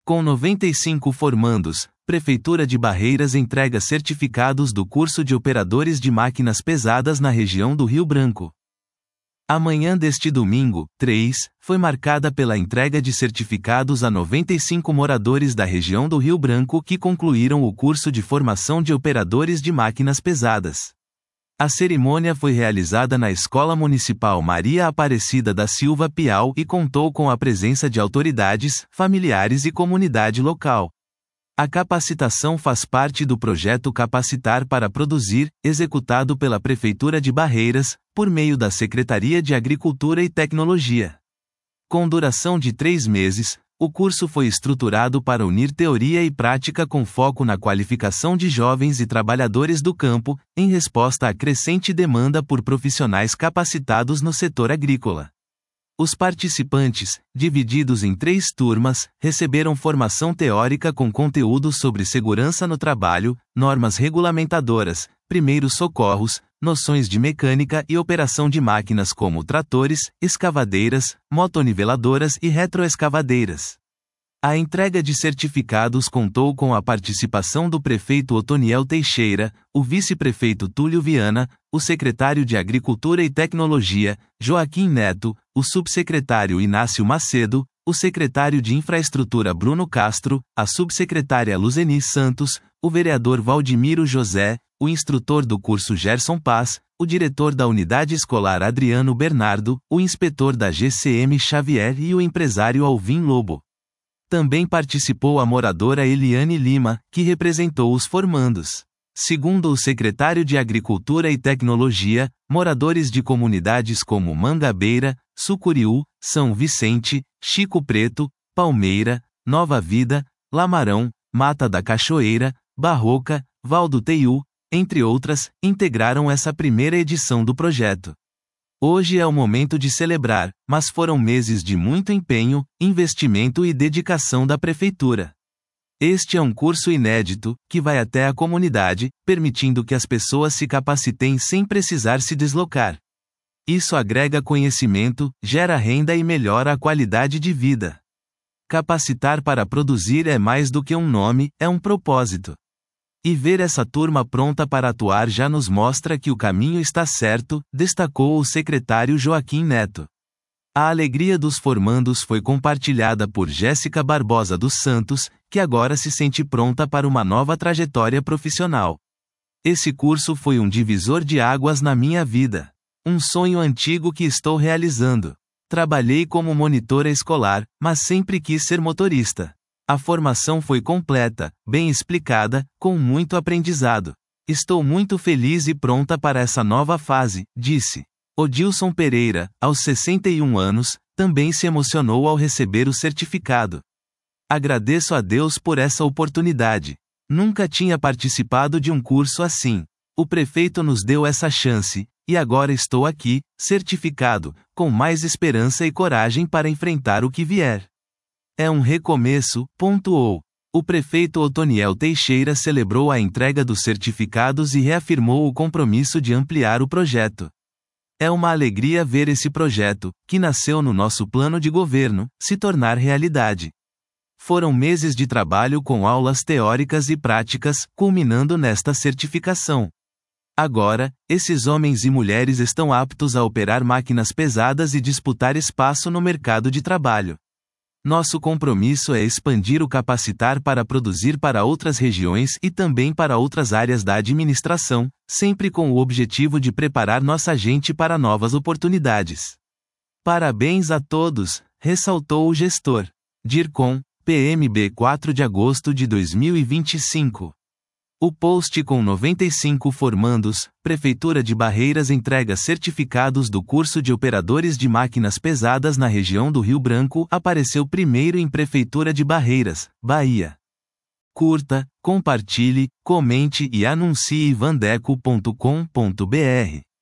Com 95 formandos, Prefeitura de Barreiras entrega certificados do curso de operadores de máquinas pesadas na região do Rio Branco. A manhã deste domingo, 3, foi marcada pela entrega de certificados a 95 moradores da região do Rio Branco que concluíram o curso de formação de operadores de máquinas pesadas. A cerimônia foi realizada na Escola Municipal Maria Aparecida da Silva Piau e contou com a presença de autoridades, familiares e comunidade local. A capacitação faz parte do projeto Capacitar para Produzir, executado pela Prefeitura de Barreiras, por meio da Secretaria de Agricultura e Tecnologia. Com duração de 3 meses, o curso foi estruturado para unir teoria e prática com foco na qualificação de jovens e trabalhadores do campo, em resposta à crescente demanda por profissionais capacitados no setor agrícola. Os participantes, divididos em 3 turmas, receberam formação teórica com conteúdos sobre segurança no trabalho, normas regulamentadoras, primeiros socorros, noções de mecânica e operação de máquinas como tratores, escavadeiras, motoniveladoras e retroescavadeiras. A entrega de certificados contou com a participação do prefeito Otoniel Teixeira, o vice-prefeito Túlio Viana, o secretário de Agricultura e Tecnologia, Joaquim Neto, o subsecretário Inácio Macedo, o secretário de Infraestrutura Bruno Castro, a subsecretária Luzeni Santos, o vereador Valdimiro José, o instrutor do curso Gerson Paz, o diretor da unidade escolar Adriano Bernardo, o inspetor da GCM Xavier e o empresário Alvin Lobo. Também participou a moradora Eliane Lima, que representou os formandos. Segundo o secretário de Agricultura e Tecnologia, moradores de comunidades como Mangabeira, Sucuriú, São Vicente, Chico Preto, Palmeira, Nova Vida, Lamarão, Mata da Cachoeira, Barroca, Val do Teiú, entre outras, integraram essa primeira edição do projeto. Hoje é o momento de celebrar, mas foram meses de muito empenho, investimento e dedicação da Prefeitura. Este é um curso inédito, que vai até a comunidade, permitindo que as pessoas se capacitem sem precisar se deslocar. Isso agrega conhecimento, gera renda e melhora a qualidade de vida. Capacitar para produzir é mais do que um nome, é um propósito. E ver essa turma pronta para atuar já nos mostra que o caminho está certo, destacou o secretário Joaquim Neto. A alegria dos formandos foi compartilhada por Jéssica Barbosa dos Santos, que agora se sente pronta para uma nova trajetória profissional. Esse curso foi um divisor de águas na minha vida. Um sonho antigo que estou realizando. Trabalhei como monitora escolar, mas sempre quis ser motorista. A formação foi completa, bem explicada, com muito aprendizado. Estou muito feliz e pronta para essa nova fase, disse. Odilson Pereira, aos 61 anos, também se emocionou ao receber o certificado. Agradeço a Deus por essa oportunidade. Nunca tinha participado de um curso assim. O prefeito nos deu essa chance, e agora estou aqui, certificado, com mais esperança e coragem para enfrentar o que vier. É um recomeço, pontuou. O prefeito Otoniel Teixeira celebrou a entrega dos certificados e reafirmou o compromisso de ampliar o projeto. É uma alegria ver esse projeto, que nasceu no nosso plano de governo, se tornar realidade. Foram meses de trabalho com aulas teóricas e práticas, culminando nesta certificação. Agora, esses homens e mulheres estão aptos a operar máquinas pesadas e disputar espaço no mercado de trabalho. Nosso compromisso é expandir o Capacitar para Produzir para outras regiões e também para outras áreas da administração, sempre com o objetivo de preparar nossa gente para novas oportunidades. Parabéns a todos, ressaltou o gestor. DIRCOM, PMB 4 de agosto de 2025. O post com 95 formandos, Prefeitura de Barreiras entrega certificados do curso de operadores de máquinas pesadas na região do Rio Branco apareceu primeiro em Prefeitura de Barreiras, Bahia. Curta, compartilhe, comente e anuncie vandeco.com.br.